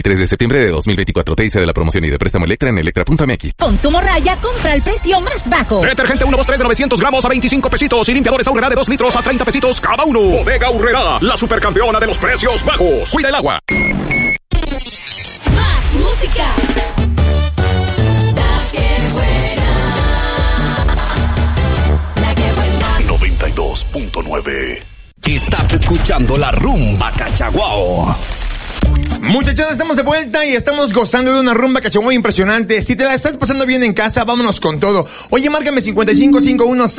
3 de septiembre de 2024. TIC de la promoción y de préstamo Electra en electra.mx. Con tu morralla, compra el precio más bajo. Detergente 123 de 900 gramos a 25 pesitos y limpiadores Aurrera de 2 litros a 30 pesitos cada uno. Bodega Aurrera, la supercampeona de los precios bajos. Cuida el agua. Más música. La que buena. La que buena. 92.9. Estás escuchando la rumba Cachaguao. Muchachones, estamos de vuelta y estamos gozando de una rumba cachaguao impresionante. Si te la estás pasando bien en casa, vámonos con todo. Oye, márcame 5551